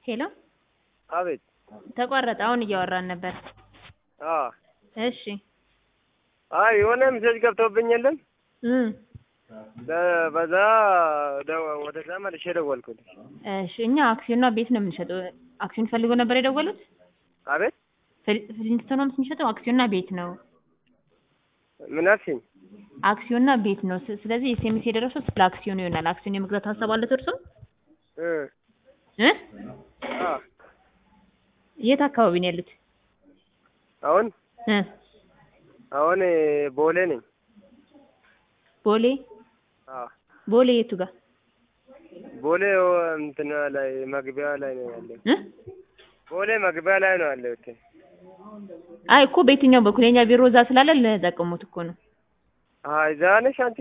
ሄሎ አቤት ተቋረጠ። አሁን እያወራን ነበር። እሺ አይ የሆነ ሜሴጅ ገብቶብኝ የለም በዛ ወደዛ መልሼ ደወልኩት። እሺ እኛ አክሲዮንና ቤት ነው የምንሸጠው። አክሲዮን ፈልጎ ነበር የደወሉት? አቤት ፍሊንስቶን ነው የምንሸጠው። አክሲዮንና ቤት ነው። ምን አልሽኝ? አክሲዮንና ቤት ነው። ስለዚህ ኤስኤምኤስ የደረሰው ስለ አክሲዮን ይሆናል። አክሲዮን የመግዛት ሀሳብ አለ እርሶ? የት አካባቢ ነው ያሉት? አሁን ቦሌ ነኝ። ቦሌ? ቦሌ የቱ ጋር? ቦሌ እንትና ላይ መግቢያ ላይ ነው ያለው። ቦሌ መግቢያ ላይ ነው ያለው። አይ እኮ በየትኛው በኩል የኛ ቢሮ እዛ ስላለ ለጠቀሙት እኮ ነው። አይ እዛ ነሽ አንቺ?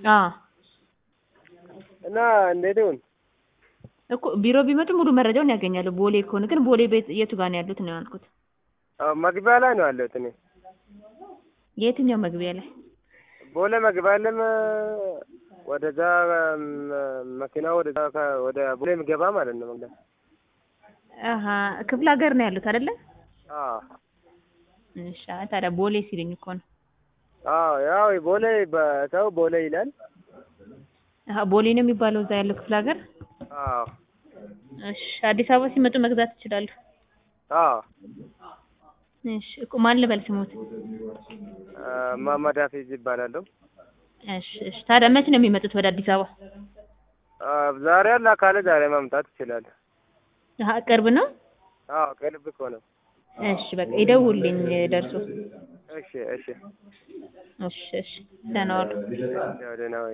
እና እንዴት ይሁን እኮ ቢሮ ቢመጡ ሙሉ መረጃውን ያገኛሉ። ቦሌ ከሆነ ግን ቦሌ ቤት የቱ ጋር ነው ያሉት ነው ያልኩት። መግቢያ ላይ ነው ያለሁት እኔ። የትኛው መግቢያ ላይ? ቦሌ መግቢያ ለም ወደዛ መኪና ወደ ቦሌ ምገባ ማለት ነው ማለት። ክፍለ ሀገር ነው ያሉት አይደለ? እሺ ታዲያ ቦሌ ሲልኝ እኮ ነው። ያው ቦሌ በሰው ቦሌ ይላል። ቦሌ ነው የሚባለው እዛ ያለው ክፍለ ሀገር? እሺ አዲስ አበባ ሲመጡ መግዛት ይችላሉ። እሺ እኮ ማን ልበል ስሞት? መሐመድ ሀፊዝ ይባላል። እሺ ታዲያ መቼ ነው የሚመጡት ወደ አዲስ አበባ? ዛሬ አላ ካለ ዛሬ ማምጣት ይችላል። ቅርብ ነው? ቅርብ እኮ ነው። እሺ በቃ ይደውልልኝ ደርሶ። እሺ ደህና ዋሉ። ደህና ዋይ።